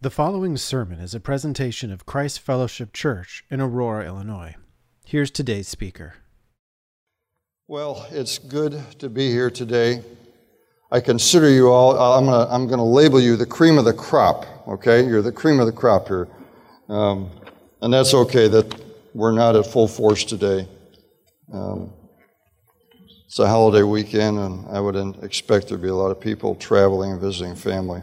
The following sermon is a presentation of Christ Fellowship Church in Aurora, Illinois. Here's today's speaker. Well, it's good to be here today. I consider you all, I'm going to label you the cream of the crop, okay? You're the cream of the crop here. And that's okay that we're not at full force today. It's a holiday weekend, and I would expect there to be a lot of people traveling and visiting family.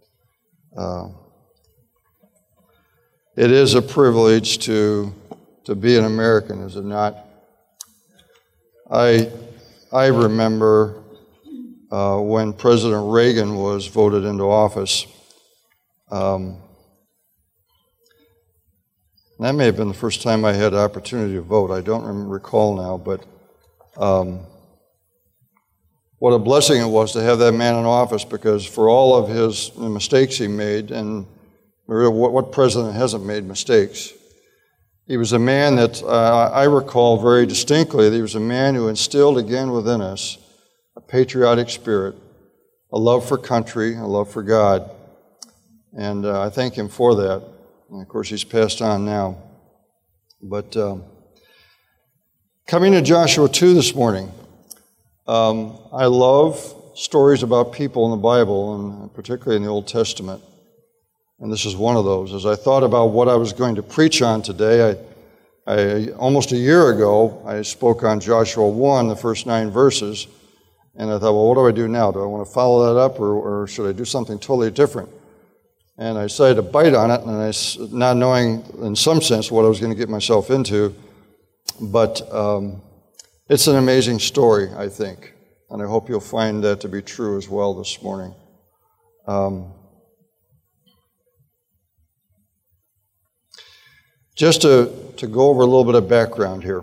It is a privilege to be an American, is it not? I remember when President Reagan was voted into office. That may have been the first time I had the opportunity to vote. I don't recall now, but what a blessing it was to have that man in office, because for all of his mistakes he made, and what president hasn't made mistakes? He was a man that I recall very distinctly that he was a man who instilled again within us a patriotic spirit, a love for country, a love for God. And I thank him for that. And of course, he's passed on now. But coming to Joshua 2 this morning, I love stories about people in the Bible, and particularly in the Old Testament. And this is one of those. As I thought about what I was going to preach on today, I almost a year ago, I spoke on Joshua 1, the first 9 verses, and I thought, well, what do I do now? Do I want to follow that up, or should I do something totally different? And I decided to bite on it, and not knowing, in some sense, what I was going to get myself into. But it's an amazing story, I think, and I hope you'll find that to be true as well this morning. Just to go over a little bit of background here.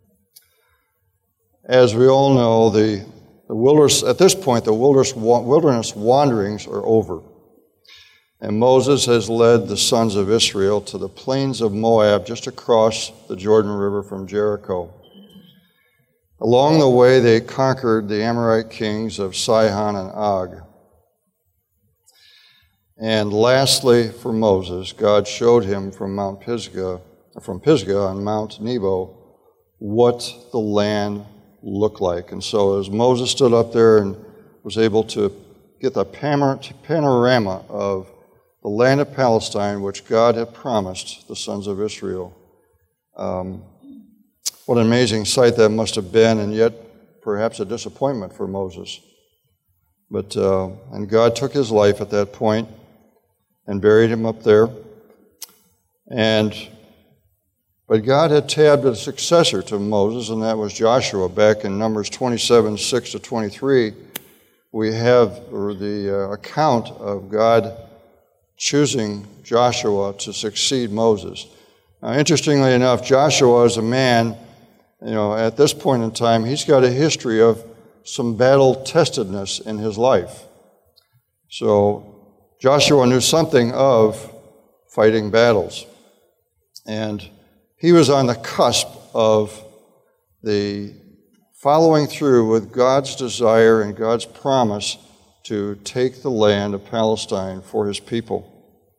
As we all know, the wilderness, at this point, the wilderness wanderings are over. And Moses has led the sons of Israel to the plains of Moab, just across the Jordan River from Jericho. Along the way, they conquered the Amorite kings of Sihon and Og. And lastly, for Moses, God showed him from Pisgah on Mount Nebo what the land looked like. And so as Moses stood up there and was able to get the panorama of the land of Palestine, which God had promised the sons of Israel, what an amazing sight that must have been, and yet perhaps a disappointment for Moses. But and God took his life at that point and buried him up there. But God had tabbed a successor to Moses, and that was Joshua. Back in Numbers 27, 6 to 23, we have the account of God choosing Joshua to succeed Moses. Now, interestingly enough, Joshua is a man, at this point in time, he's got a history of some battle-testedness in his life. So Joshua knew something of fighting battles. And he was on the cusp of the following through with God's desire and God's promise to take the land of Palestine for his people.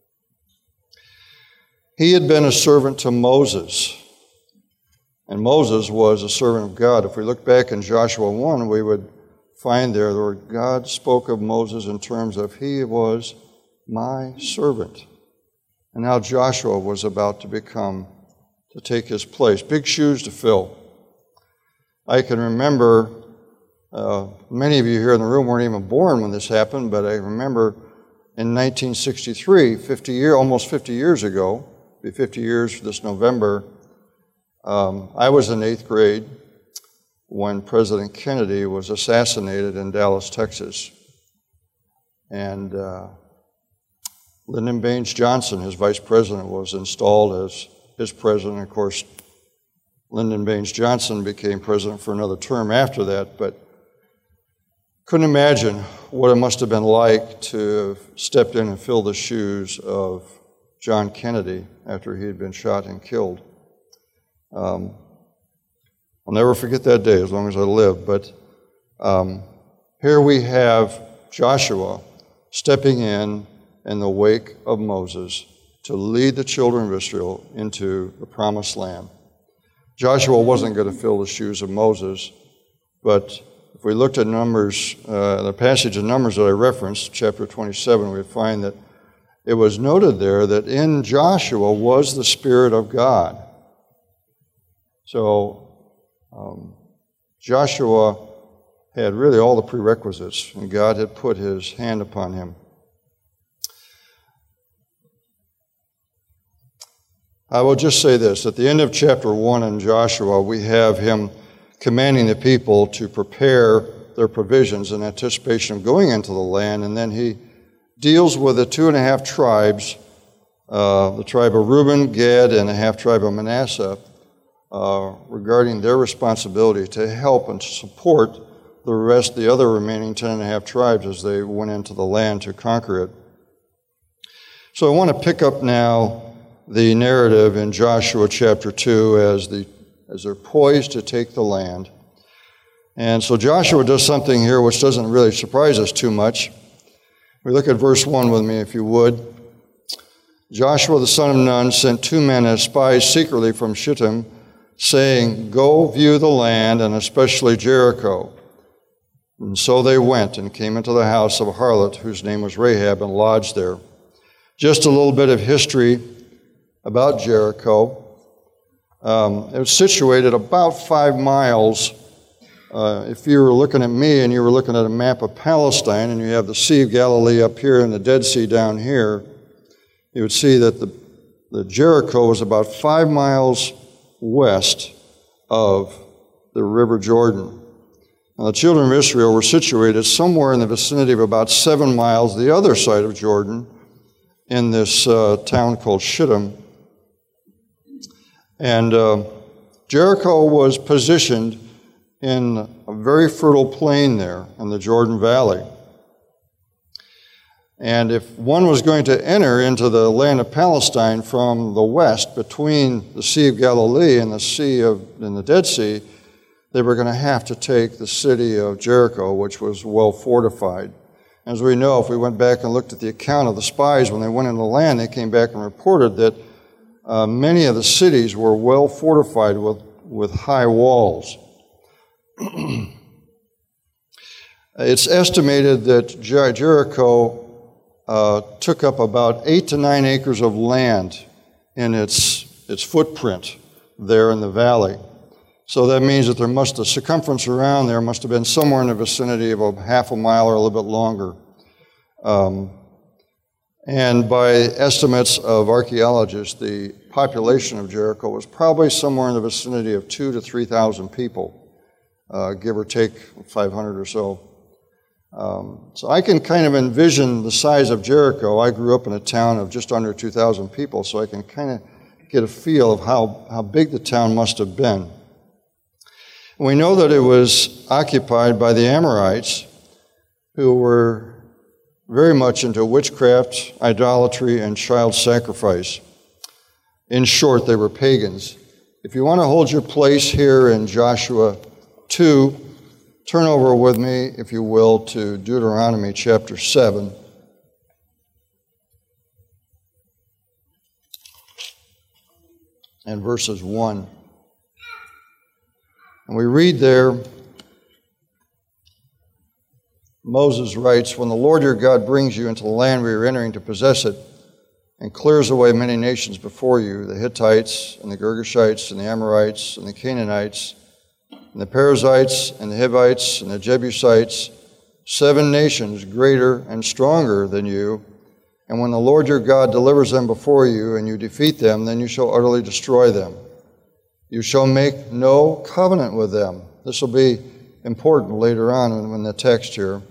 He had been a servant to Moses, and Moses was a servant of God. If we look back in Joshua 1, we would find there where God spoke of Moses in terms of he was my servant. And now Joshua was about to take his place. Big shoes to fill. I can remember, many of you here in the room weren't even born when this happened, but I remember in 1963, almost 50 years ago, it'll be 50 years this November, I was in 8th grade when President Kennedy was assassinated in Dallas, Texas. And Lyndon Baines Johnson, his vice president, was installed as his president. Of course, Lyndon Baines Johnson became president for another term after that, but couldn't imagine what it must have been like to have stepped in and fill the shoes of John Kennedy after he had been shot and killed. I'll never forget that day as long as I live, but here we have Joshua stepping in in the wake of Moses to lead the children of Israel into the promised land. Joshua wasn't going to fill the shoes of Moses, but if we looked at Numbers, the passage of Numbers that I referenced, chapter 27, we'd find that it was noted there that in Joshua was the Spirit of God. So Joshua had really all the prerequisites, and God had put his hand upon him. I will just say this. At the end of chapter 1 in Joshua, we have him commanding the people to prepare their provisions in anticipation of going into the land, and then he deals with the 2.5 tribes, the tribe of Reuben, Gad, and the half-tribe of Manasseh, regarding their responsibility to help and to support the other remaining 10.5 tribes as they went into the land to conquer it. So I want to pick up now the narrative in Joshua chapter 2 as they're poised to take the land. And so Joshua does something here which doesn't really surprise us too much. We look at verse 1 with me, if you would. Joshua the son of Nun sent 2 men as spies secretly from Shittim, saying, "Go view the land, and especially Jericho." And so they went and came into the house of a harlot whose name was Rahab, and lodged there. Just a little bit of history about Jericho. It was situated about 5 miles. If you were looking at me and you were looking at a map of Palestine, and you have the Sea of Galilee up here and the Dead Sea down here, you would see that the Jericho was about 5 miles west of the River Jordan. Now, the children of Israel were situated somewhere in the vicinity of about 7 miles the other side of Jordan in this town called Shittim. And Jericho was positioned in a very fertile plain there in the Jordan Valley. And if one was going to enter into the land of Palestine from the west, between the Sea of Galilee and the Dead Sea, they were going to have to take the city of Jericho, which was well fortified. As we know, if we went back and looked at the account of the spies when they went into the land, they came back and reported that many of the cities were well fortified with high walls. It's estimated that Jericho took up about 8 to 9 acres of land in its footprint there in the valley. So that means that the circumference around there must have been somewhere in the vicinity of a half a mile or a little bit longer. And by estimates of archaeologists, the population of Jericho was probably somewhere in the vicinity of 2,000 to 3,000 people, give or take 500 or so. So I can kind of envision the size of Jericho. I grew up in a town of just under 2,000 people, so I can kind of get a feel of how big the town must have been. We know that it was occupied by the Amorites, who were very much into witchcraft, idolatry, and child sacrifice. In short, they were pagans. If you want to hold your place here in Joshua 2, turn over with me, if you will, to Deuteronomy chapter 7. And verses 1. And we read there, Moses writes, "When the Lord your God brings you into the land where you're entering to possess it, and clears away many nations before you, the Hittites, and the Girgashites, and the Amorites, and the Canaanites, and the Perizzites, and the Hivites, and the Jebusites, 7 nations greater and stronger than you, and when the Lord your God delivers them before you, and you defeat them, then you shall utterly destroy them. You shall make no covenant with them." This will be important later on in the text here.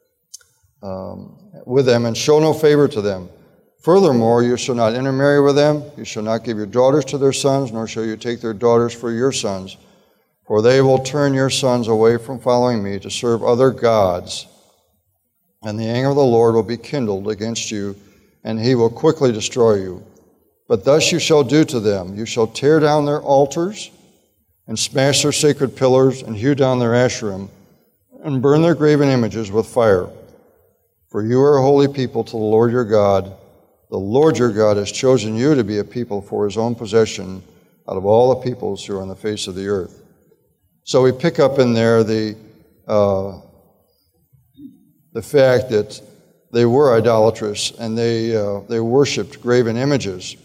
"With them, and show no favor to them. Furthermore, you shall not intermarry with them. You shall not give your daughters to their sons, nor shall you take their daughters for your sons. For they will turn your sons away from following me to serve other gods. And the anger of the Lord will be kindled against you, and he will quickly destroy you. But thus you shall do to them. You shall tear down their altars, and smash their sacred pillars, and hew down their Asherim, and burn their graven images with fire. For you are a holy people to the Lord your God. The Lord your God has chosen you to be a people for his own possession out of all the peoples who are on the face of the earth. So we pick up in there the fact that they were idolatrous and they worshipped graven images.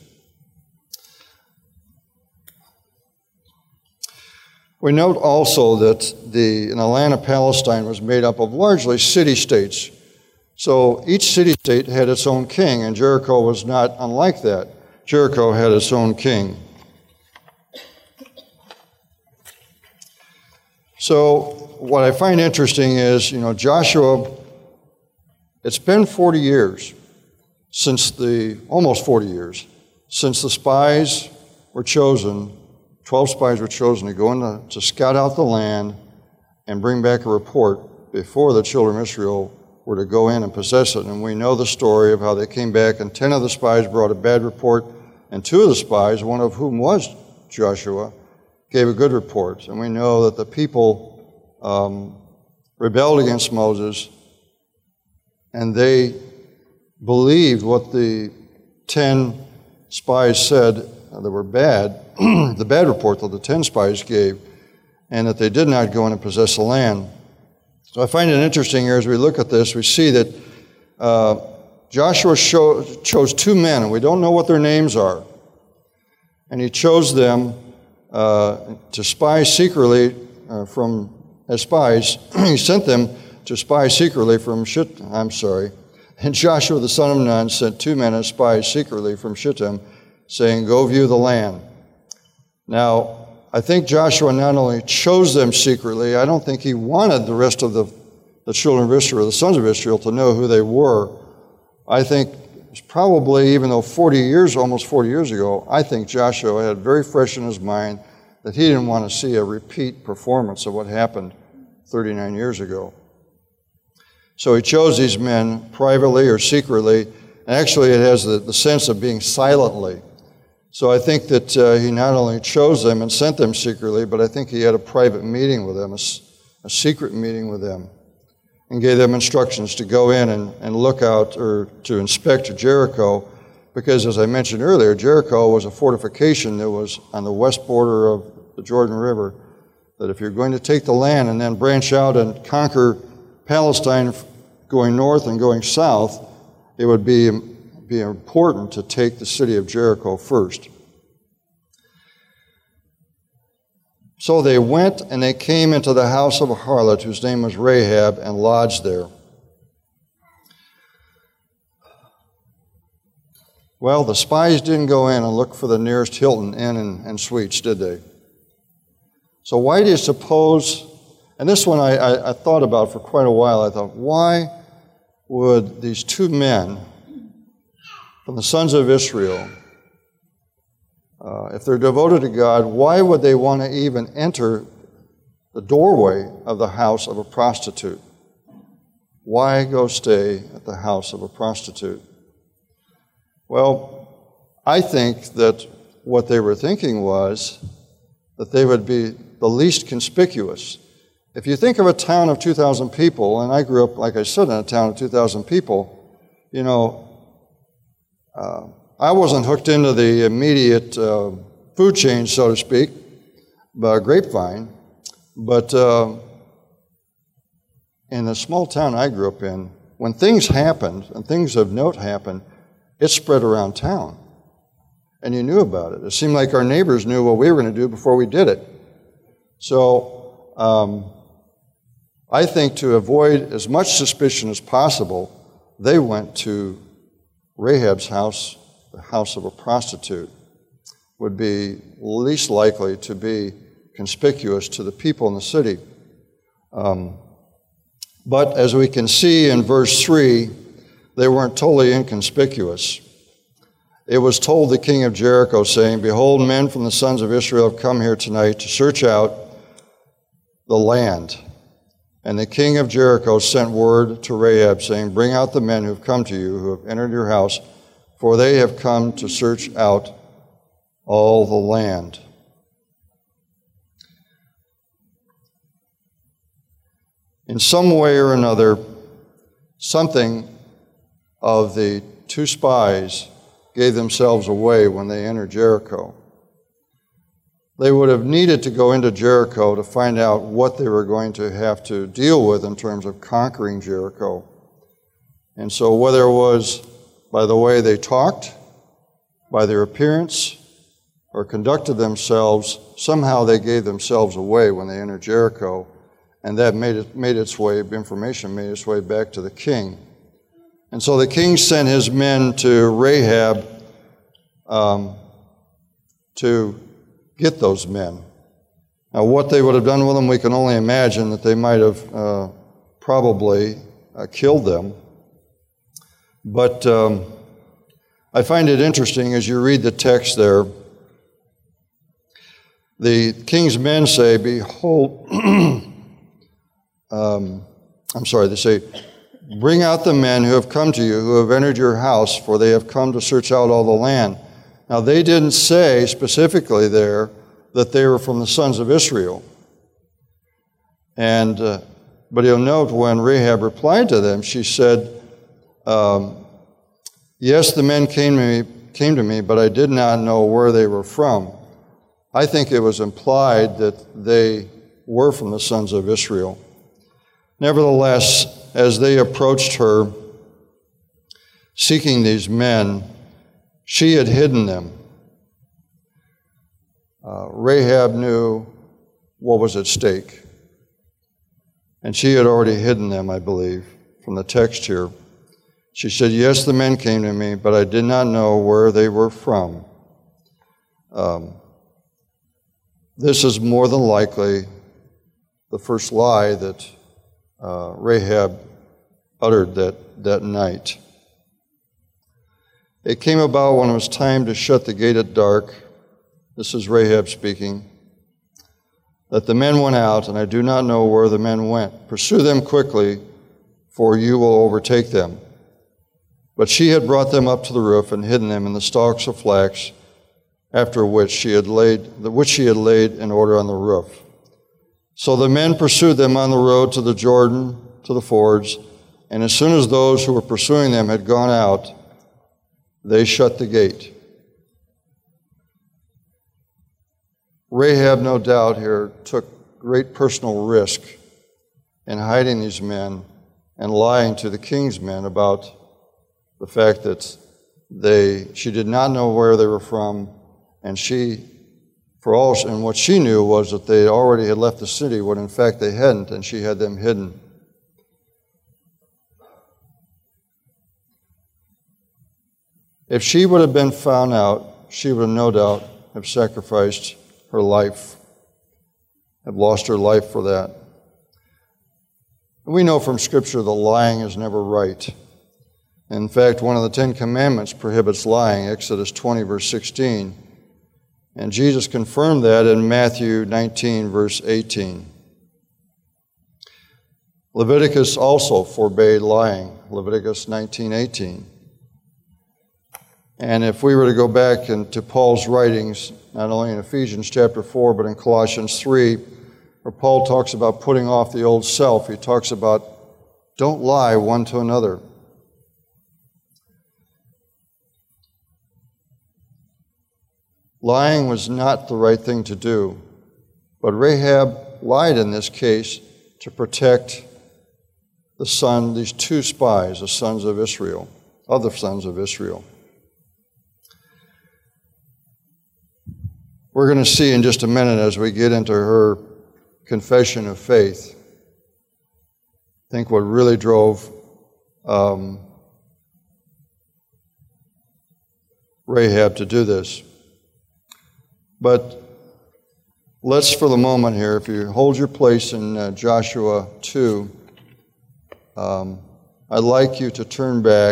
We note also that the land of Palestine was made up of largely city-states. So each city-state had its own king, and Jericho was not unlike that. Jericho had its own king. So what I find interesting is, Joshua, it's been 40 years almost 40 years, since the spies were chosen, 12 spies were chosen to go in to scout out the land and bring back a report before the children of Israel were to go in and possess it. And we know the story of how they came back, and 10 of the spies brought a bad report, and 2 of the spies, one of whom was Joshua, gave a good report. And we know that the people rebelled against Moses, and they believed what the 10 spies said that were bad, the bad report that the 10 spies gave, and that they did not go in and possess the land. So I find it interesting here as we look at this, we see that Joshua chose 2 men, and we don't know what their names are. And he chose them to spy secretly as spies. He sent them to spy secretly from And Joshua the son of Nun sent 2 men as spies secretly from Shittim, saying, "Go view the land." Now, I think Joshua not only chose them secretly, I don't think he wanted the rest of the children of Israel, the sons of Israel, to know who they were. I think it's probably, even though almost 40 years ago, I think Joshua had very fresh in his mind that he didn't want to see a repeat performance of what happened 39 years ago. So he chose these men privately or secretly, and actually it has the sense of being silently. So I think that he not only chose them and sent them secretly, but I think he had a private meeting with them, a secret meeting with them, and gave them instructions to go in and look out or to inspect Jericho, because as I mentioned earlier, Jericho was a fortification that was on the west border of the Jordan River, that if you're going to take the land and then branch out and conquer Palestine going north and going south, it would be important to take the city of Jericho first. So they went and they came into the house of a harlot whose name was Rahab, and lodged there. Well, the spies didn't go in and look for the nearest Hilton Inn and Suites, did they? So why do you suppose, and this one I thought about for quite a while, I thought, why would these 2 men from the sons of Israel, if they're devoted to God, why would they want to even enter the doorway of the house of a prostitute? Why go stay at the house of a prostitute? Well, I think that what they were thinking was that they would be the least conspicuous. If you think of a town of 2,000 people, and I grew up, like I said, in a town of 2,000 people, I wasn't hooked into the immediate food chain, so to speak, by grapevine, but in the small town I grew up in, when things happened, and things of note happened, it spread around town, and you knew about it. It seemed like our neighbors knew what we were going to do before we did it. So I think to avoid as much suspicion as possible, they went to Rahab's house, the house of a prostitute, would be least likely to be conspicuous to the people in the city. But as we can see in verse 3, they weren't totally inconspicuous. It was told the king of Jericho, saying, "Behold, men from the sons of Israel have come here tonight to search out the land." And the king of Jericho sent word to Rahab, saying, "Bring out the men who have come to you, who have entered your house, for they have come to search out all the land." In some way or another, something of the two spies gave themselves away when they entered Jericho. They would have needed to go into Jericho to find out what they were going to have to deal with in terms of conquering Jericho. And so whether it was by the way they talked, by their appearance, or conducted themselves, somehow they gave themselves away when they entered Jericho, and that information made its way back to the king. And so the king sent his men to Rahab to get those men. Now, what they would have done with them, we can only imagine that they might have probably killed them. But I find it interesting as you read the text there. The king's men say, behold, they say, bring out the men who have come to you, who have entered your house, for they have come to search out all the land. Now, they didn't say specifically there that they were from the sons of Israel. And but you'll note when Rahab replied to them, she said, yes, the men came to me, but I did not know where they were from. I think it was implied that they were from the sons of Israel. Nevertheless, as they approached her, seeking these men, she had hidden them. Rahab knew what was at stake, and she had already hidden them, I believe, from the text here. She said, yes, the men came to me, but I did not know where they were from. This is more than likely the first lie that Rahab uttered that night. It came about when it was time to shut the gate at dark. This is Rahab speaking. That the men went out, and I do not know where the men went. Pursue them quickly, for you will overtake them. But she had brought them up to the roof and hidden them in the stalks of flax, after which she had laid in order on the roof. So the men pursued them on the road to the Jordan, to the fords, and as soon as those who were pursuing them had gone out, they shut the gate. Rahab, no doubt here, took great personal risk in hiding these men and lying to the king's men about the fact that she did not know where they were from, and what she knew was that they already had left the city, when in fact they hadn't, and she had them hidden. If she would have been found out, she would no doubt have sacrificed her life, have lost her life for that. We know from Scripture that lying is never right. In fact, one of the 10 Commandments prohibits lying, Exodus 20, verse 16. And Jesus confirmed that in Matthew 19, verse 18. Leviticus also forbade lying, Leviticus 19:18. And if we were to go back into Paul's writings, not only in Ephesians chapter 4, but in Colossians 3, where Paul talks about putting off the old self, he talks about don't lie one to another. Lying was not the right thing to do, but Rahab lied in this case to protect these two spies, the sons of Israel, other sons of Israel. We're going to see in just a minute as we get into her confession of faith, I think what really drove Rahab to do this. But let's, for the moment here, if you hold your place in Joshua 2, I'd like you to turn back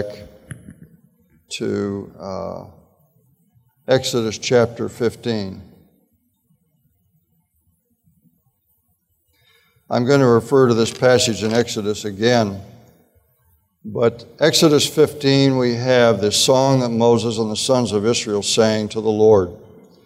to Exodus chapter 15. I'm going to refer to this passage in Exodus again. But Exodus 15, we have this song that Moses and the sons of Israel sang to the Lord.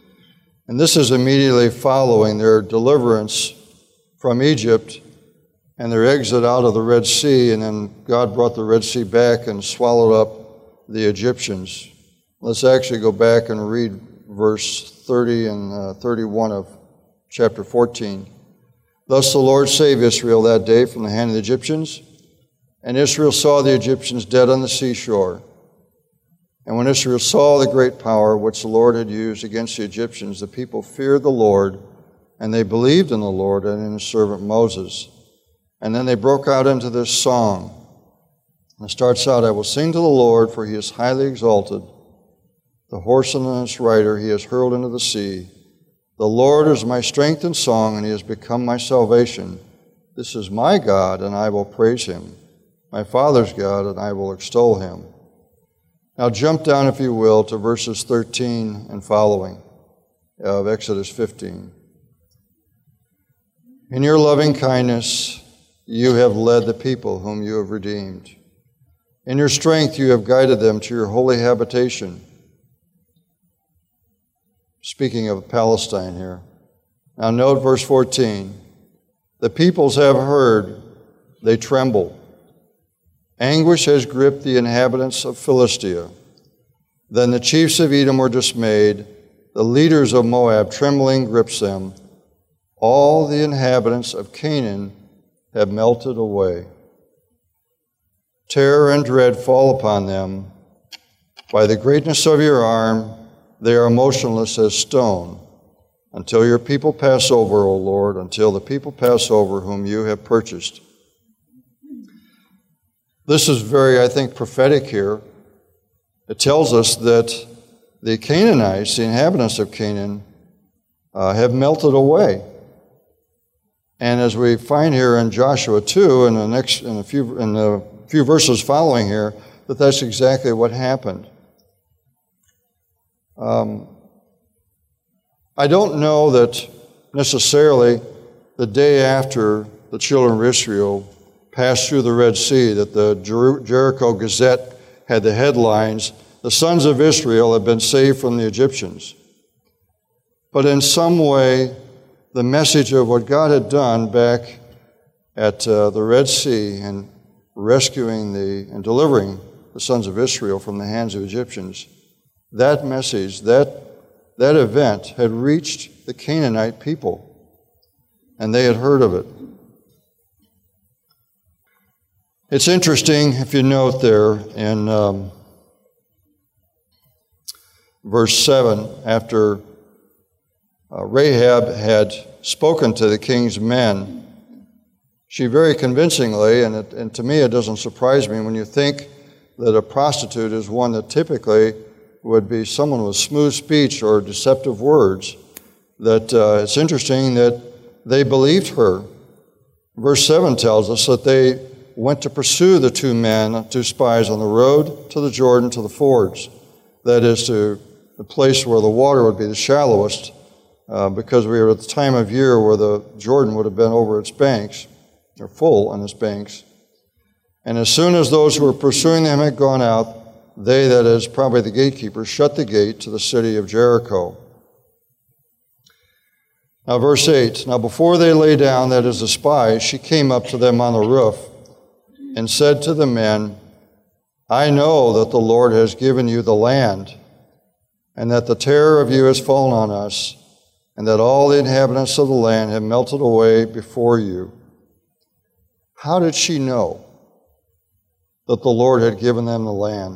And this is immediately following their deliverance from Egypt and their exit out of the Red Sea, and then God brought the Red Sea back and swallowed up the Egyptians. Let's actually go back and read verse 30 and 31 of chapter 14. Thus the Lord saved Israel that day from the hand of the Egyptians, and Israel saw the Egyptians dead on the seashore. And when Israel saw the great power which the Lord had used against the Egyptians, the people feared the Lord, and they believed in the Lord and in his servant Moses. And then they broke out into this song. And it starts out, I will sing to the Lord, for he is highly exalted. The horse and its rider he has hurled into the sea. The Lord is my strength and song, and he has become my salvation. This is my God, and I will praise him. My Father's God, and I will extol him. Now jump down, if you will, to verses 13 and following of Exodus 15. In your loving kindness, you have led the people whom you have redeemed. In your strength, you have guided them to your holy habitation. Speaking of Palestine here. Now note verse 14. The peoples have heard, they tremble. Anguish has gripped the inhabitants of Philistia. Then the chiefs of Edom were dismayed. The leaders of Moab, trembling, grips them. All the inhabitants of Canaan have melted away. Terror and dread fall upon them. By the greatness of your arm, they are motionless as stone, until your people pass over, O Lord, until the people pass over whom you have purchased. This is very, I think, prophetic here. It tells us that the Canaanites, the inhabitants of Canaan, have melted away. And as we find here in Joshua 2, in a few verses following here, that's exactly what happened. I don't know that necessarily the day after the children of Israel passed through the Red Sea that the Jericho Gazette had the headlines, the sons of Israel have been saved from the Egyptians. But in some way, the message of what God had done back at the Red Sea and rescuing and delivering the sons of Israel from the hands of Egyptians, that message, that event had reached the Canaanite people, and they had heard of it. It's interesting, if you note there in verse 7, after Rahab had spoken to the king's men, she very convincingly, and to me it doesn't surprise me when you think that a prostitute is one that typically would be someone with smooth speech or deceptive words, that it's interesting that they believed her. Verse 7 tells us that they went to pursue the two spies on the road to the Jordan, to the fords. That is, to the place where the water would be the shallowest, because we were at the time of year where the Jordan would have been over its banks, or full on its banks. And as soon as those who were pursuing them had gone out, they, that is, probably the gatekeepers, shut the gate to the city of Jericho. Now, verse 8, now before they lay down, that is, the spies, she came up to them on the roof and said to the men, I know that the Lord has given you the land, and that the terror of you has fallen on us, and that all the inhabitants of the land have melted away before you. How did she know that the Lord had given them the land?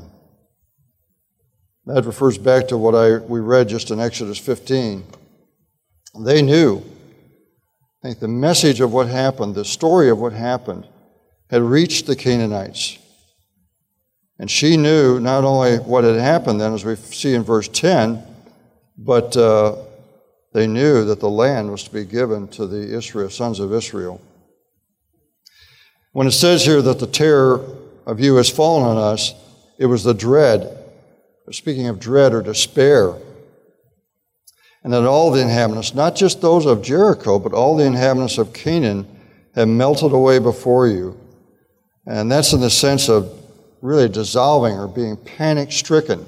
That refers back to what we read just in Exodus 15. They knew. I think the message of what happened, the story of what happened, had reached the Canaanites. And she knew not only what had happened then, as we see in verse 10, but they knew that the land was to be given to the sons of Israel. When it says here that the terror of you has fallen on us, it was the dread. Speaking of dread or despair. And that all the inhabitants, not just those of Jericho, but all the inhabitants of Canaan have melted away before you. And that's in the sense of really dissolving or being panic-stricken.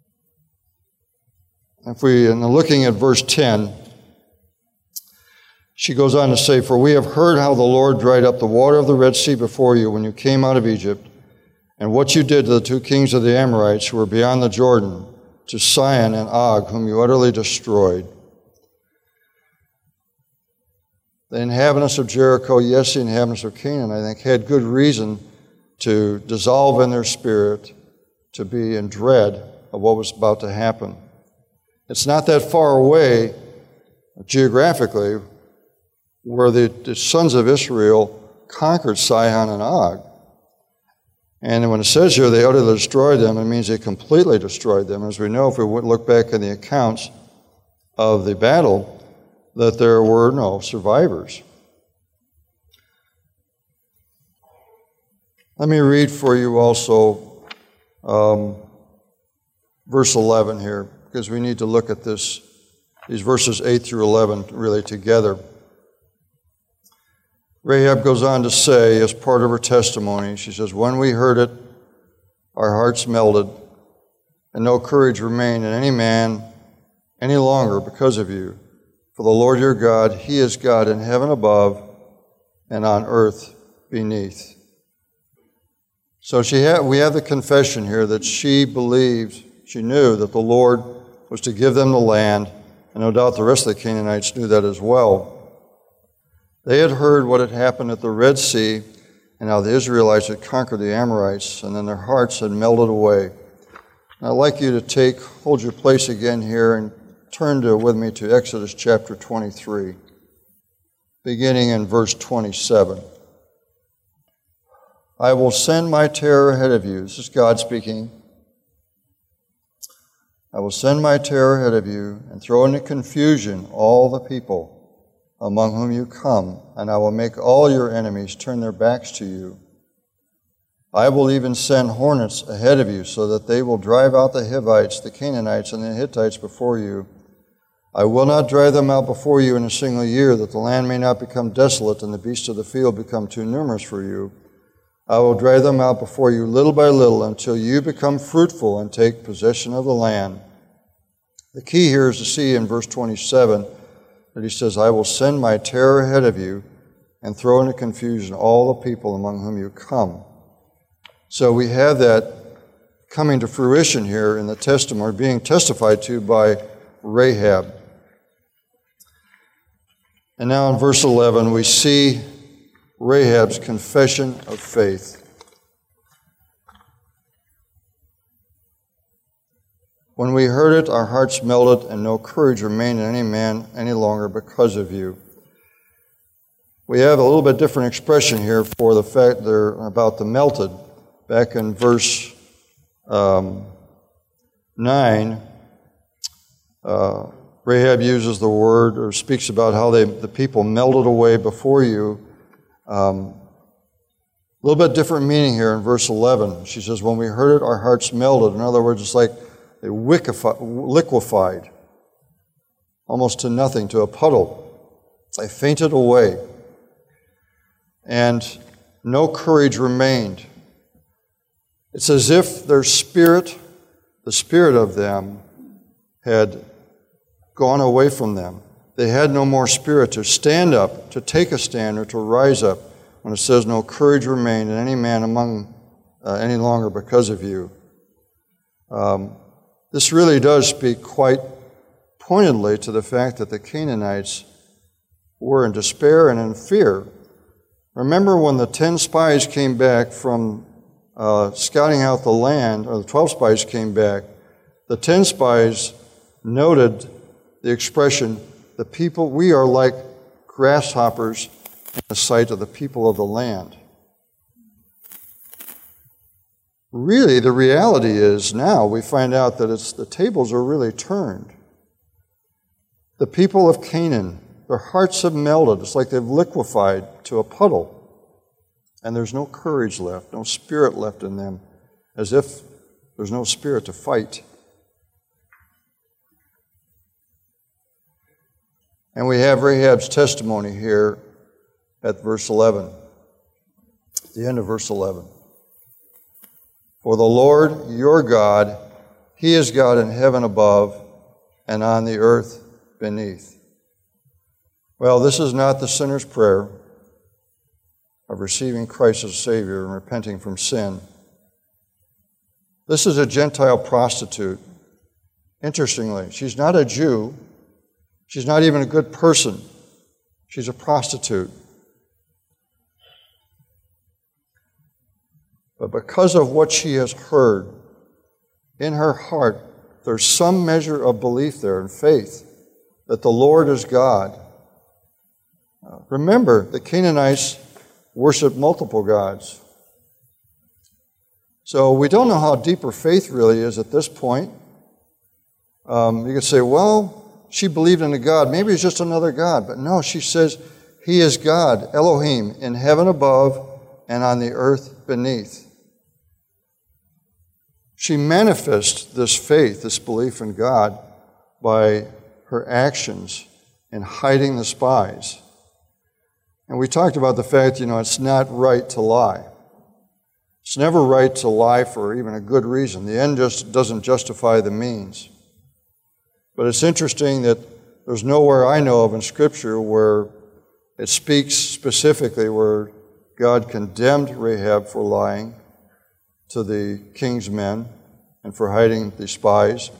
Looking at verse 10, She goes on to say, "For we have heard how the Lord dried up the water of the Red Sea before you when you came out of Egypt, and what you did to the 2 kings of the Amorites who were beyond the Jordan, to Sihon and Og, whom you utterly destroyed." The inhabitants of Jericho, yes, the inhabitants of Canaan, I think, had good reason to dissolve in their spirit, to be in dread of what was about to happen. It's not that far away, geographically, where the sons of Israel conquered Sihon and Og. And when it says here they utterly destroyed them, it means they completely destroyed them. As we know, if we look back in the accounts of the battle, that there were no survivors. Let me read for you also verse 11 here, because we need to look at these verses 8 through 11 really together. Rahab goes on to say, as part of her testimony, she says, "When we heard it, our hearts melted, and no courage remained in any man any longer because of you. For the Lord your God, He is God in heaven above and on earth beneath." So we have the confession here that she believed, she knew that the Lord was to give them the land, and no doubt the rest of the Canaanites knew that as well. They had heard what had happened at the Red Sea and how the Israelites had conquered the Amorites, and then their hearts had melted away. And I'd like you to hold your place again here and turn with me to Exodus chapter 23, beginning in verse 27. "I will send my terror ahead of you." This is God speaking. "I will send my terror ahead of you and throw into confusion all the people among whom you come, and I will make all your enemies turn their backs to you. I will even send hornets ahead of you so that they will drive out the Hivites, the Canaanites, and the Hittites before you. I will not drive them out before you in a single year, that the land may not become desolate and the beasts of the field become too numerous for you. I will drive them out before you little by little until you become fruitful and take possession of the land." The key here is to see in verse 27 that he says, "I will send my terror ahead of you and throw into confusion all the people among whom you come." So we have that coming to fruition here in the testimony, being testified to by Rahab. And now in verse 11, we see Rahab's confession of faith. "When we heard it, our hearts melted, and no courage remained in any man any longer because of you." We have a little bit different expression here for the fact there about the melted. Back in verse 9, Rahab uses the word, or speaks about how the people melted away before you. A little bit different meaning here in verse 11. She says, "When we heard it, our hearts melted." In other words, it's like they liquefied, almost to nothing, to a puddle. They fainted away. And no courage remained. It's as if their spirit, the spirit of them, had gone away from them. They had no more spirit to stand up, to take a stand, or to rise up, when it says no courage remained in any man among any longer because of you. This really does speak quite pointedly to the fact that the Canaanites were in despair and in fear. Remember when the 10 spies came back from scouting out the land, or the 12 spies came back, the 10 spies noted the expression, "The people, we are like grasshoppers in the sight of the people of the land." Really, the reality is now we find out that the tables are really turned. The people of Canaan, their hearts have melted. It's like they've liquefied to a puddle. And there's no courage left, no spirit left in them, as if there's no spirit to fight. And we have Rahab's testimony here at verse 11, at the end of verse 11. "For the Lord your God, He is God in heaven above and on the earth beneath." Well, this is not the sinner's prayer of receiving Christ as Savior and repenting from sin. This is a Gentile prostitute. Interestingly, she's not a Jew. She's not even a good person. She's a prostitute. But because of what she has heard, in her heart, there's some measure of belief there and faith that the Lord is God. Remember, the Canaanites worshiped multiple gods. So we don't know how deep her faith really is at this point. You could say, well, she believed in a God. Maybe it's just another God. But no, she says, He is God, Elohim, in heaven above and on the earth beneath. She manifests this faith, this belief in God, by her actions in hiding the spies. And we talked about the fact, it's not right to lie. It's never right to lie for even a good reason. The end just doesn't justify the means. But it's interesting that there's nowhere I know of in Scripture where it speaks specifically where God condemned Rahab for lying to the king's men and for hiding the spies.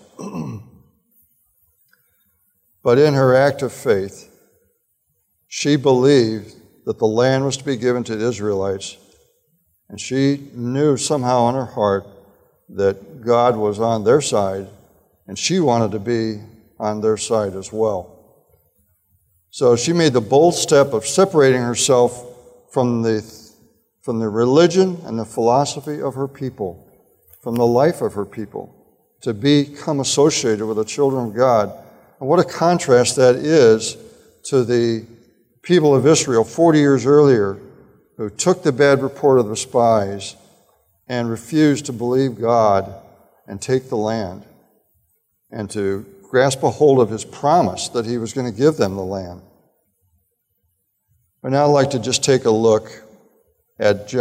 But in her act of faith, she believed that the land was to be given to the Israelites, and she knew somehow in her heart that God was on their side, and she wanted to be on their side as well. So she made the bold step of separating herself from the religion and the philosophy of her people, from the life of her people, to become associated with the children of God. And what a contrast that is to the people of Israel 40 years earlier who took the bad report of the spies and refused to believe God and take the land and to grasp a hold of His promise that He was going to give them the land. I'd now like to just take a look at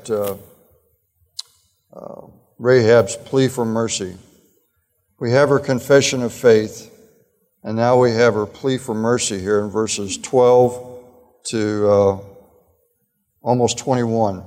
Rahab's plea for mercy. We have her confession of faith, and now we have her plea for mercy here in verses 12 to almost 21.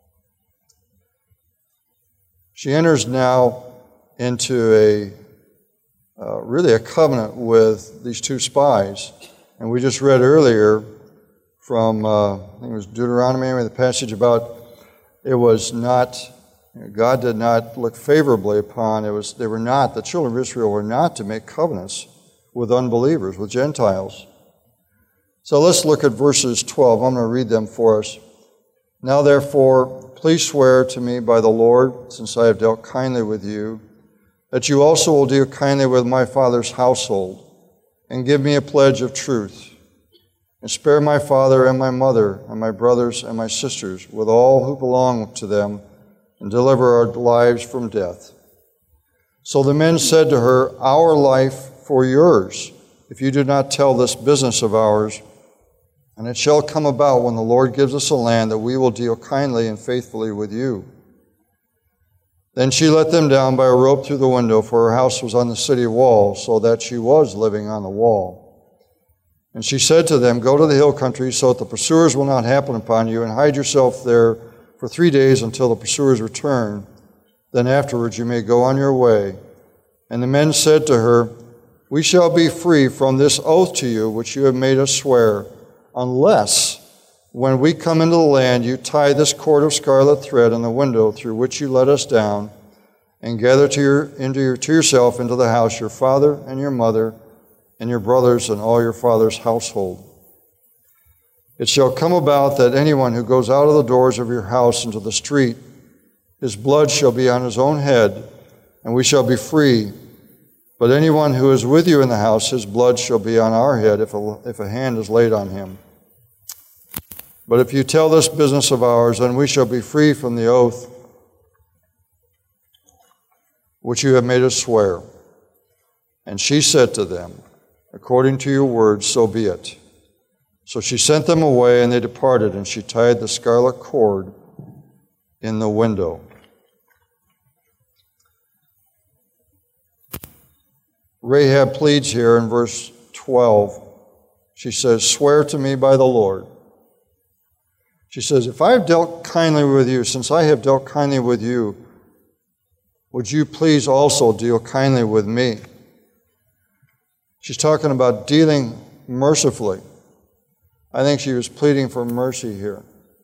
She enters now into really a covenant with these two spies. And we just read earlier from, I think it was Deuteronomy, the passage about it was not, God did not look favorably upon, the children of Israel were not to make covenants with unbelievers, with Gentiles. So let's look at verses 12. I'm going to read them for us. Now therefore, please swear to me by the Lord, since I have dealt kindly with you, that you also will deal kindly with my father's household, and give me a pledge of truth, and spare my father and my mother and my brothers and my sisters with all who belong to them, and deliver our lives from death. So the men said to her, our life for yours, if you do not tell this business of ours. And it shall come about when the Lord gives us a land that we will deal kindly and faithfully with you. Then she let them down by a rope through the window, for her house was on the city wall, so that she was living on the wall. And she said to them, go to the hill country, so that the pursuers will not happen upon you, and hide yourself there for 3 days until the pursuers return. Then afterwards you may go on your way. And the men said to her, we shall be free from this oath to you, which you have made us swear, unless, when we come into the land, you tie this cord of scarlet thread in the window through which you let us down, and gather to yourself into the house your father and your mother and your brothers and all your father's household. It shall come about that anyone who goes out of the doors of your house into the street, his blood shall be on his own head, and we shall be free. But anyone who is with you in the house, his blood shall be on our head if a hand is laid on him. But if you tell this business of ours, then we shall be free from the oath which you have made us swear. And she said to them, according to your words, so be it. So she sent them away, and they departed, and she tied the scarlet cord in the window. Rahab pleads here in verse 12. She says, "Swear to me by the Lord." She says, "If I have dealt kindly with you, since I have dealt kindly with you, would you please also deal kindly with me?" She's talking about dealing mercifully. I think she was pleading for mercy here.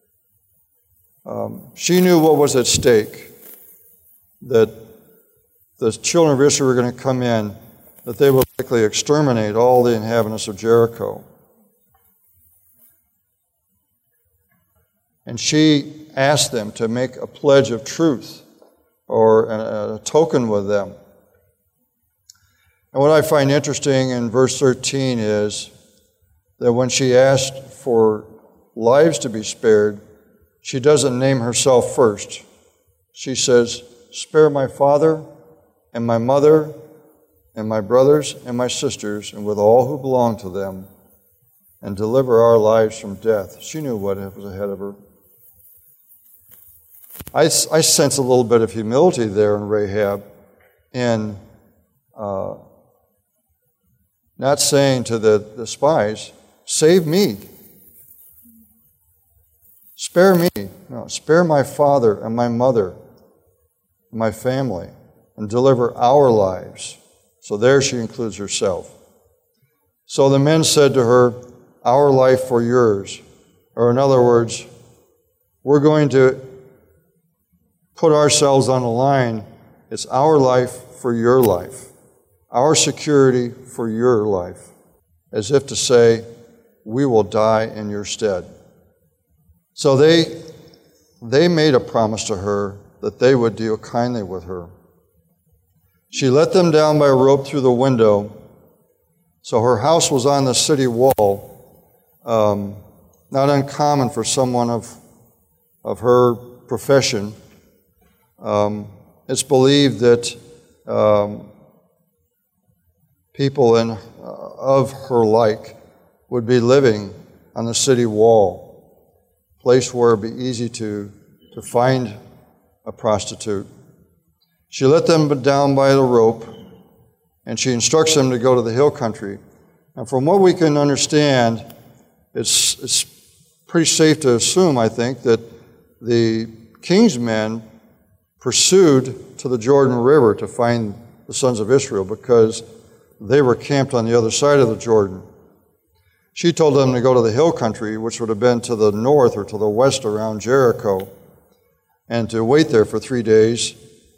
She knew what was at stake, that the children of Israel were going to come in, that they would likely exterminate all the inhabitants of Jericho. And she asked them to make a pledge of truth or a token with them. And what I find interesting in verse 13 is that when she asked for lives to be spared, she doesn't name herself first. She says, "Spare my father and my mother and my brothers and my sisters, and with all who belong to them, and deliver our lives from death." She knew what was ahead of her. I sense a little bit of humility there in Rahab, in not saying to the spies, "Save me. Spare me." No, "Spare my father and my mother and my family, and deliver our lives." So there she includes herself. So the men said to her, "Our life for yours." Or in other words, we're going to put ourselves on the line. It's our life for your life. Our security for your life. As if to say, we will die in your stead. So they made a promise to her that they would deal kindly with her. She let them down by a rope through the window. So her house was on the city wall. Not uncommon for someone of her profession. It's believed that people of her like would be living on the city wall, a place where it would be easy to find a prostitute. She let them down by the rope, and she instructs them to go to the hill country. And from what we can understand, it's pretty safe to assume, I think, that the king's men pursued to the Jordan River to find the sons of Israel, because they were camped on the other side of the Jordan. She told them to go to the hill country, which would have been to the north or to the west around Jericho, and to wait there for 3 days,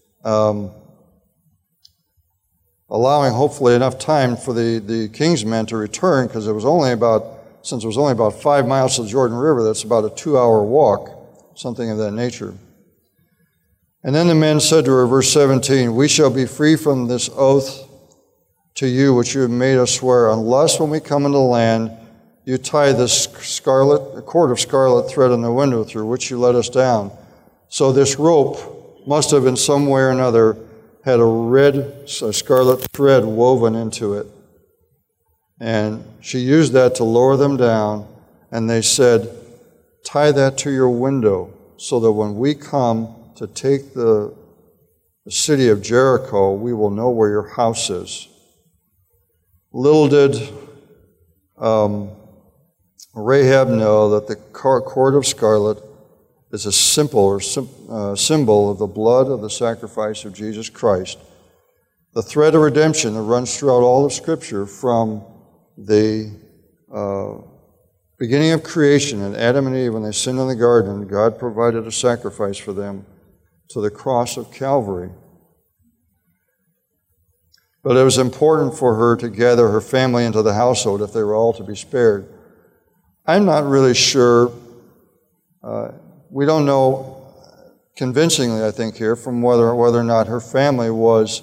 allowing hopefully enough time for the king's men to return, because since it was only about 5 miles to the Jordan River, that's about a 2-hour walk, something of that nature. And then the men said to her, verse 17, "We shall be free from this oath to you which you have made us swear, unless when we come into the land you tie this cord of scarlet thread in the window through which you let us down." So this rope must have in some way or another had a scarlet thread woven into it. And she used that to lower them down, and they said, "Tie that to your window, so that when we come to take the city of Jericho, we will know where your house is." Little did Rahab know that the cord of scarlet is a symbol of the blood of the sacrifice of Jesus Christ. The thread of redemption that runs throughout all of Scripture from the beginning of creation, and Adam and Eve, when they sinned in the garden, God provided a sacrifice for them to the cross of Calvary. But it was important for her to gather her family into the household if they were all to be spared. I'm not really sure. We don't know convincingly, I think, here from whether or not her family was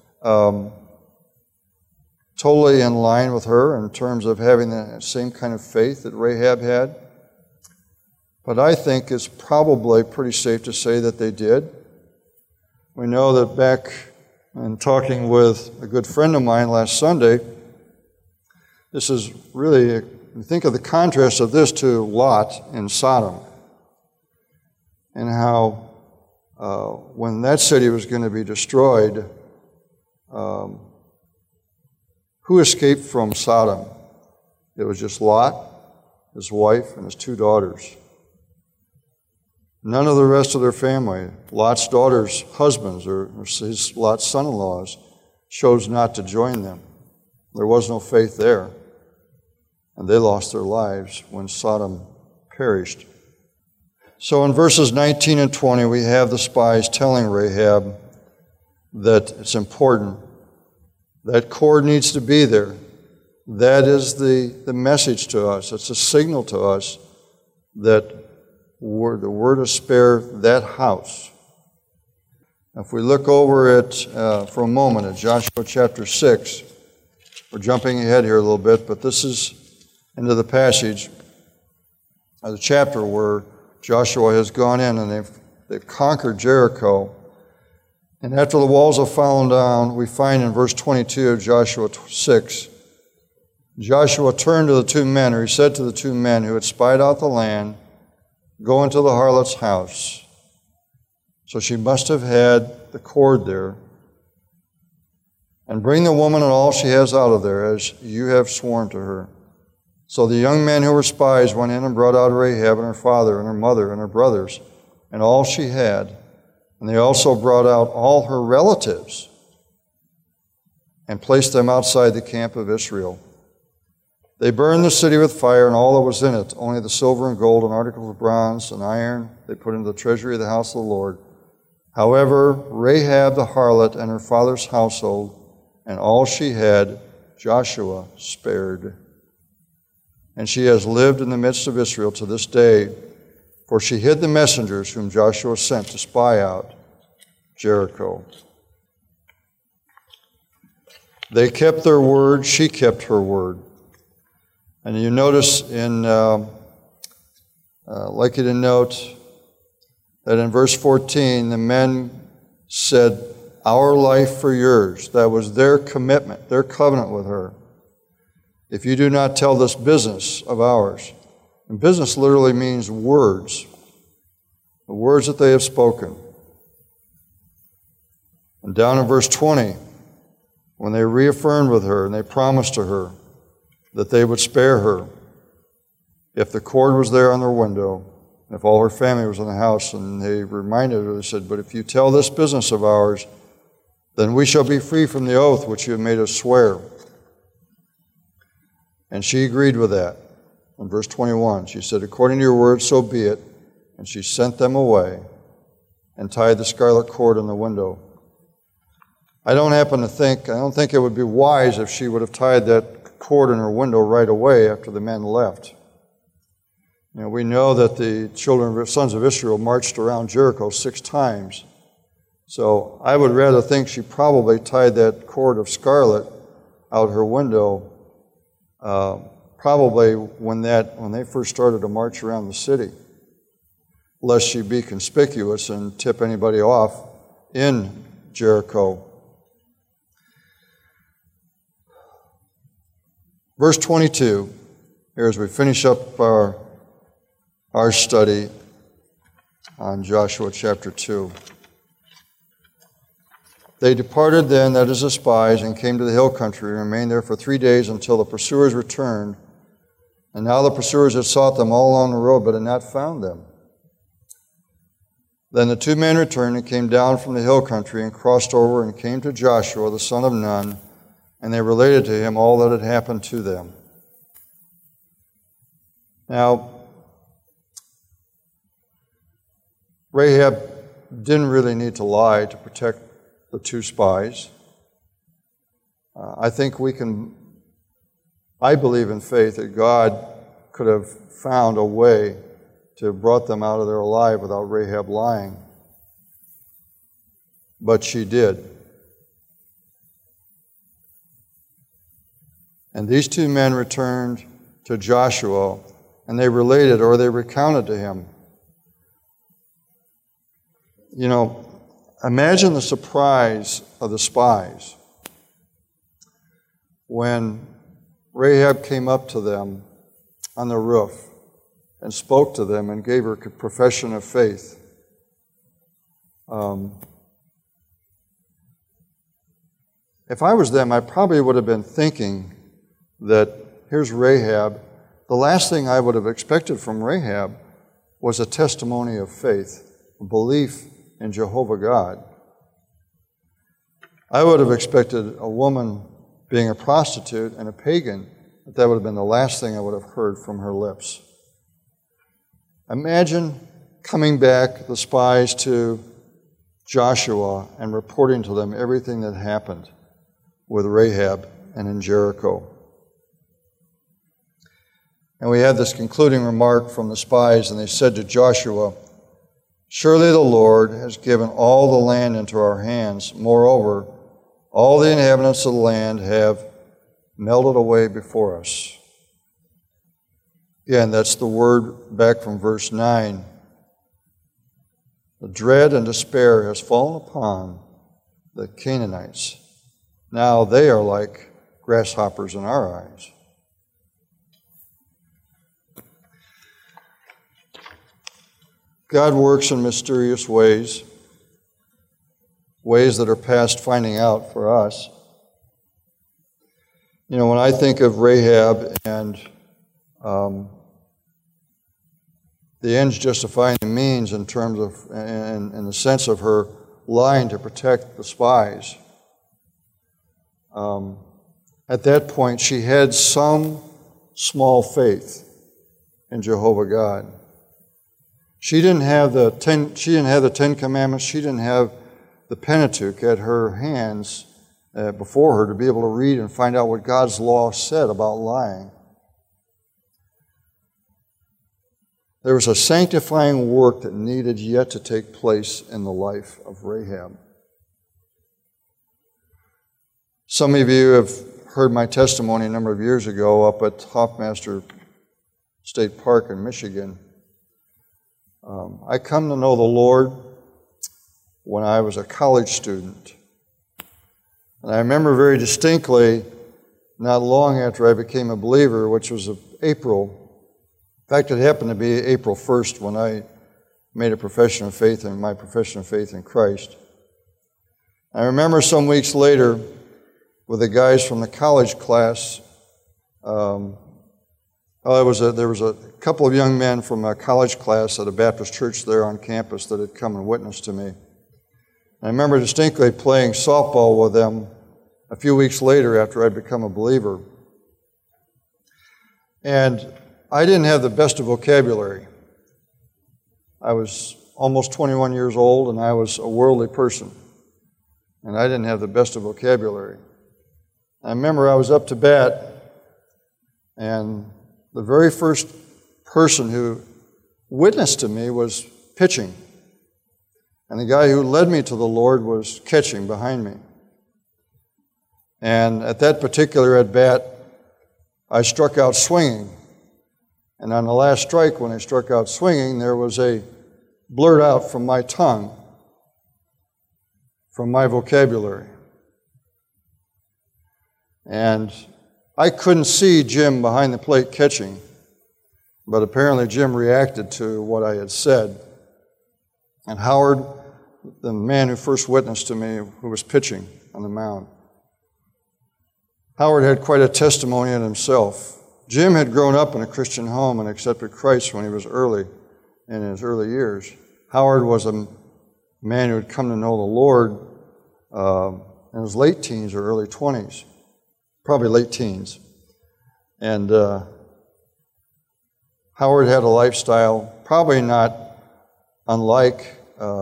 totally in line with her in terms of having the same kind of faith that Rahab had. But I think it's probably pretty safe to say that they did. We know that back in talking with a good friend of mine last Sunday, this is really, you think of the contrast of this to Lot in Sodom, and how when that city was going to be destroyed, who escaped from Sodom? It was just Lot, his wife, and his 2 daughters. None of the rest of their family, Lot's daughters' husbands or Lot's son-in-laws, chose not to join them. There was no faith there. And they lost their lives when Sodom perished. So in verses 19 and 20, we have the spies telling Rahab that it's important. That cord needs to be there. That is the message to us. It's a signal to us that the word to spare that house. If we look over at, for a moment, at Joshua chapter 6, we're jumping ahead here a little bit, but this is into the passage, the chapter where Joshua has gone in and they've conquered Jericho. And after the walls have fallen down, we find in verse 22 of Joshua 6, Joshua turned to the 2 men, or he said to the 2 men who had spied out the land, "Go into the harlot's house." So she must have had the cord there. "And bring the woman and all she has out of there, as you have sworn to her." So the young men who were spies went in and brought out Rahab and her father and her mother and her brothers and all she had. And they also brought out all her relatives and placed them outside the camp of Israel. They burned the city with fire and all that was in it, only the silver and gold and articles of bronze and iron they put into the treasury of the house of the Lord. However, Rahab the harlot and her father's household and all she had, Joshua spared. And she has lived in the midst of Israel to this day, for she hid the messengers whom Joshua sent to spy out Jericho. They kept their word, she kept her word. And you notice I'd like you to note that in verse 14, the men said, "Our life for yours." That was their commitment, their covenant with her. "If you do not tell this business of ours." And business literally means words, the words that they have spoken. And down in verse 20, when they reaffirmed with her and they promised to her that they would spare her if the cord was there on their window, if all her family was in the house, and they reminded her, they said, "But if you tell this business of ours, then we shall be free from the oath which you have made us swear." And she agreed with that. In verse 21, she said, "According to your word, so be it." And she sent them away and tied the scarlet cord on the window. I don't think it would be wise if she would have tied that cord in her window right away after the men left. You know, we know that the sons of Israel marched around Jericho 6 times. So I would rather think she probably tied that cord of scarlet out her window probably when they first started to march around the city, lest she be conspicuous and tip anybody off in Jericho. Verse 22, here as we finish up our study on Joshua chapter 2. They departed then, that is the spies, and came to the hill country and remained there for 3 days until the pursuers returned. And now the pursuers had sought them all along the road, but had not found them. Then the 2 men returned and came down from the hill country and crossed over and came to Joshua the son of Nun, and they related to him all that had happened to them. Now, Rahab didn't really need to lie to protect the 2 spies. I believe in faith that God could have found a way to have brought them out of there alive without Rahab lying. But she did. And these 2 men returned to Joshua, and they related, or they recounted to him. You know, imagine the surprise of the spies when Rahab came up to them on the roof and spoke to them and gave her a profession of faith. If I was them, I probably would have been thinking that, here's Rahab. The last thing I would have expected from Rahab was a testimony of faith, a belief in Jehovah God. I would have expected a woman being a prostitute and a pagan, but that would have been the last thing I would have heard from her lips. Imagine coming back, the spies, to Joshua and reporting to them everything that happened with Rahab and in Jericho. And we had this concluding remark from the spies, and they said to Joshua, "Surely the Lord has given all the land into our hands. Moreover, all the inhabitants of the land have melted away before us." Again, that's the word back from verse 9. The dread and despair has fallen upon the Canaanites. Now they are like grasshoppers in our eyes. God works in mysterious ways, ways that are past finding out for us. You know, when I think of Rahab and the ends justifying the means in terms of, in the sense of her lying to protect the spies, at that point she had some small faith in Jehovah God. She didn't have the Ten Commandments. She didn't have the Pentateuch at her hands before her to be able to read and find out what God's law said about lying. There was a sanctifying work that needed yet to take place in the life of Rahab. Some of you have heard my testimony a number of years ago up at Hoffmaster State Park in Michigan. I come to know the Lord when I was a college student. And I remember very distinctly, not long after I became a believer, which was April. In fact, it happened to be April 1st when I made a profession of faith in my profession of faith in Christ. I remember some weeks later with the guys from the college class. There was a couple of young men from a college class at a Baptist church there on campus that had come and witnessed to me. And I remember distinctly playing softball with them a few weeks later after I'd become a believer. And I didn't have the best of vocabulary. I was almost 21 years old and I was a worldly person. And I didn't have the best of vocabulary. I remember I was up to bat, and the very first person who witnessed to me was pitching. And the guy who led me to the Lord was catching behind me. And at that particular at-bat, I struck out swinging. And on the last strike, when I struck out swinging, there was a blurt out from my tongue, from my vocabulary. And I couldn't see Jim behind the plate catching, but apparently Jim reacted to what I had said. And Howard, the man who first witnessed to me, who was pitching on the mound, Howard had quite a testimony in himself. Jim had grown up in a Christian home and accepted Christ when he was in his early years. Howard was a man who had come to know the Lord in his late teens or early 20s. Probably late teens. And Howard had a lifestyle probably not unlike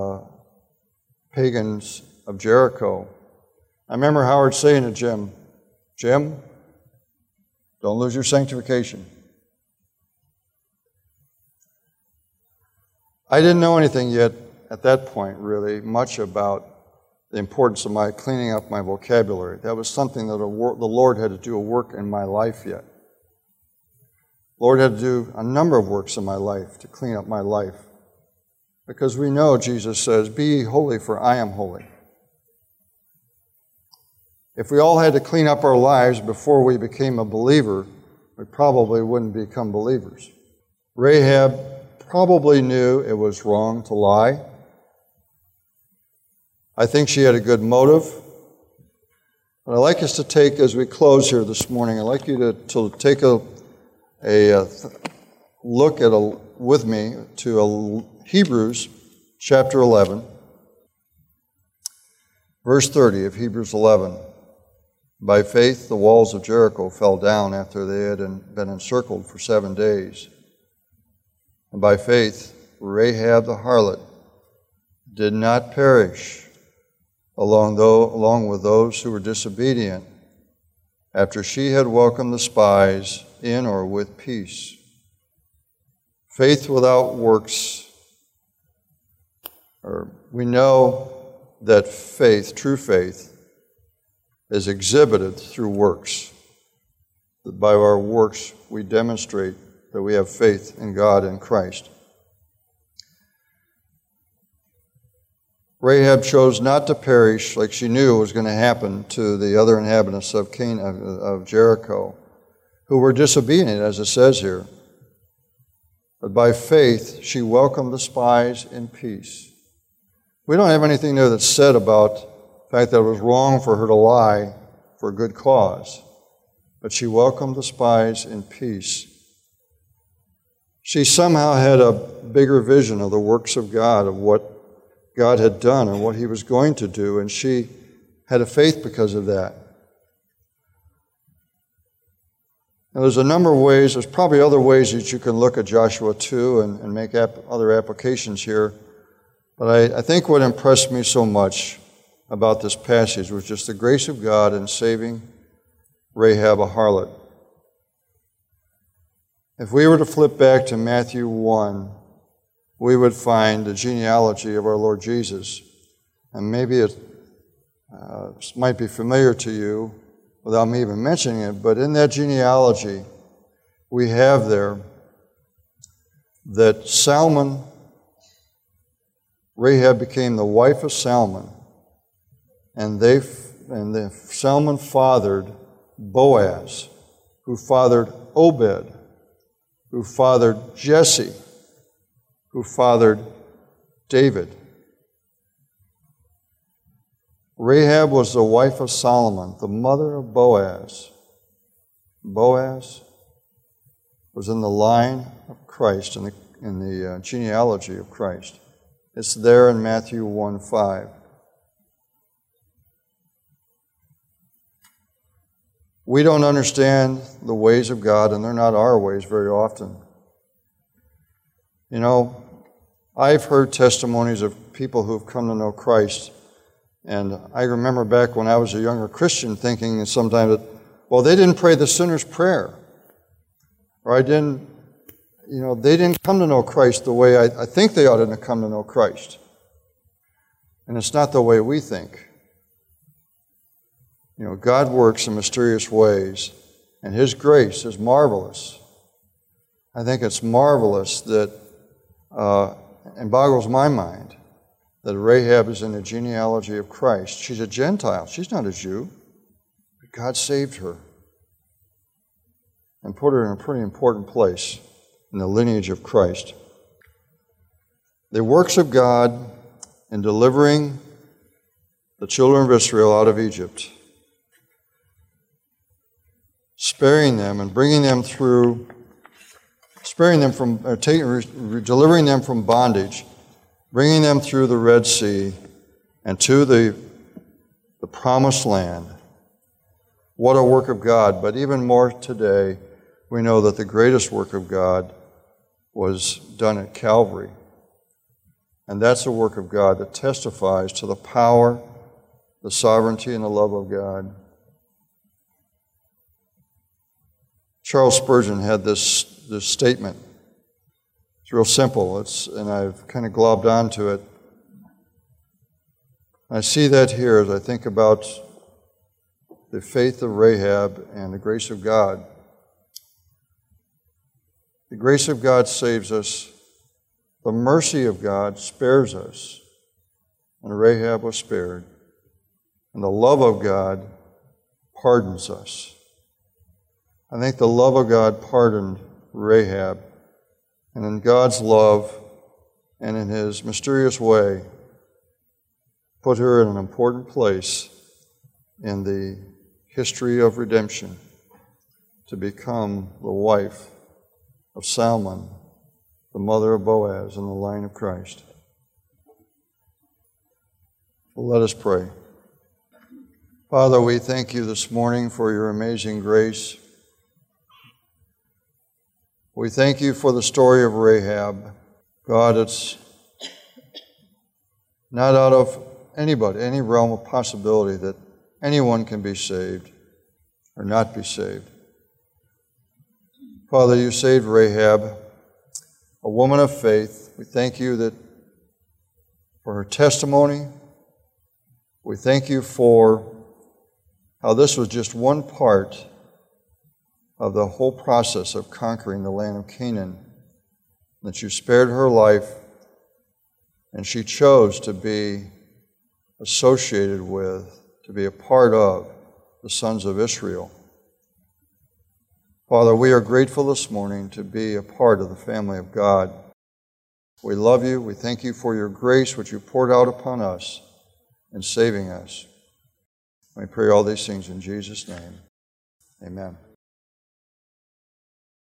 pagans of Jericho. I remember Howard saying to Jim, "Jim, don't lose your sanctification." I didn't know anything yet at that point, really, much about the importance of my cleaning up my vocabulary. That was something that the Lord had to do a work in my life yet. The Lord had to do a number of works in my life to clean up my life. Because we know Jesus says, "Be ye holy, for I am holy." If we all had to clean up our lives before we became a believer, we probably wouldn't become believers. Rahab probably knew it was wrong to lie. I think she had a good motive. But I'd like us to take, as we close here this morning, I'd like you to take a look with me to Hebrews chapter 11, verse 30 of Hebrews 11. By faith, the walls of Jericho fell down after they had been encircled for 7 days. And by faith, Rahab the harlot did not perish, along with those who were disobedient, after she had welcomed the spies in or with peace. Faith without works, we know that faith, true faith, is exhibited through works. That by our works we demonstrate that we have faith in God and Christ. Rahab chose not to perish like she knew was going to happen to the other inhabitants of Jericho, who were disobedient, as it says here. But by faith, she welcomed the spies in peace. We don't have anything there that's said about the fact that it was wrong for her to lie for a good cause. But she welcomed the spies in peace. She somehow had a bigger vision of the works of God, of what God had done and what He was going to do, and she had a faith because of that. Now, there's a number of ways, there's probably other ways that you can look at Joshua 2 and make other applications here, but I think what impressed me so much about this passage was just the grace of God in saving Rahab a harlot. If we were to flip back to Matthew 1, we would find the genealogy of our Lord Jesus. And maybe it might be familiar to you without me even mentioning it, but in that genealogy, we have there that Rahab became the wife of Salmon, and Salmon fathered Boaz, who fathered Obed, who fathered Jesse, who fathered David. Rahab was the wife of Solomon, the mother of Boaz. Boaz was in the line of Christ, in the genealogy of Christ. It's there in Matthew 1:5. We don't understand the ways of God, and they're not our ways very often. You know, I've heard testimonies of people who've come to know Christ, and I remember back when I was a younger Christian thinking sometimes that, well, they didn't pray the sinner's prayer, or they didn't come to know Christ the way I think they ought to come to know Christ. And it's not the way we think. You know, God works in mysterious ways, and His grace is marvelous. I think it's marvelous that, and boggles my mind, that Rahab is in the genealogy of Christ. She's a Gentile. She's not a Jew. But God saved her and put her in a pretty important place in the lineage of Christ. The works of God in delivering the children of Israel out of Egypt, sparing them and bringing them through, delivering them from bondage, bringing them through the Red Sea and to the promised land. What a work of God. But even more today, we know that the greatest work of God was done at Calvary. And that's a work of God that testifies to the power, the sovereignty, and the love of God. Charles Spurgeon had this statement. It's real simple, and I've kind of globbed onto it. I see that here as I think about the faith of Rahab and the grace of God. The grace of God saves us. The mercy of God spares us. And Rahab was spared. And the love of God pardons us. I think the love of God pardoned Rahab. And in God's love and in His mysterious way, put her in an important place in the history of redemption to become the wife of Salmon, the mother of Boaz, in the line of Christ. Well, let us pray. Father, we thank you this morning for your amazing grace. We thank you for the story of Rahab. God, it's not out of any realm of possibility that anyone can be saved or not be saved. Father, you saved Rahab, a woman of faith. We thank you for her testimony. We thank you for how this was just one part of the whole process of conquering the land of Canaan, that you spared her life and she chose to be associated with, to be a part of the sons of Israel. Father, we are grateful this morning to be a part of the family of God. We love you. We thank you for your grace, which you poured out upon us in saving us. We pray all these things in Jesus' name. Amen.